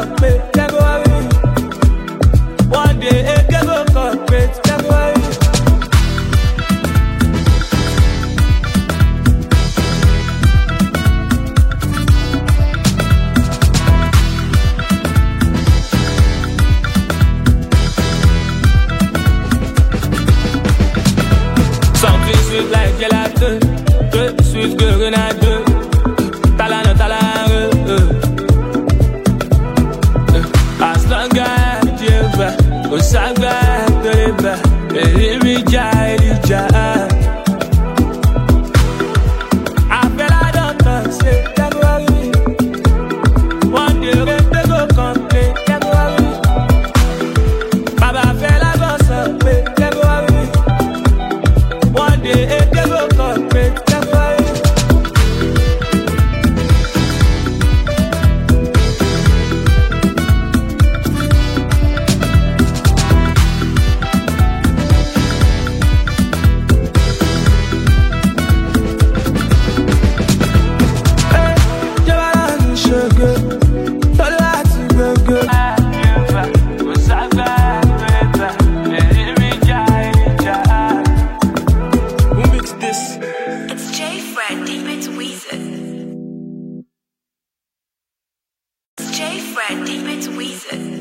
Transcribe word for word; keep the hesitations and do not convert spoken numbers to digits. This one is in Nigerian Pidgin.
something, they go away. One day, it can go corporate, they go away. Something sweet like gelato, good sweet girl and I do. Talano, talano, as long as you back, go sangba, go back, Elijah, Elijah. I feel I don't know, say that way. One day they go complain, that way. Baba feel I go somewhere, that way. One day they go complain, that way. J Fred, deep into Weezer.